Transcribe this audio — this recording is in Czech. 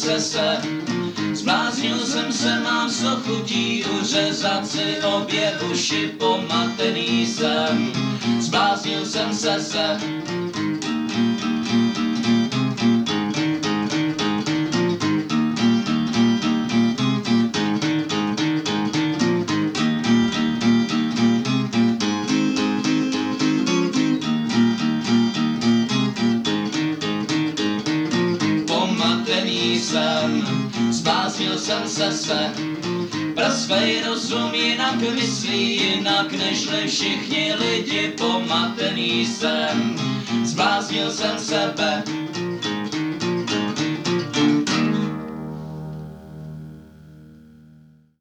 se. Zbláznil jsem se, mám sto chutí uřezat si obě uši, pomatený jsem. Zbláznil jsem se. Zbláznil jsem se. Prasvej rozum jinak myslí, jinak nežli všichni lidi, pomatený jsem. Zbláznil jsem sebe.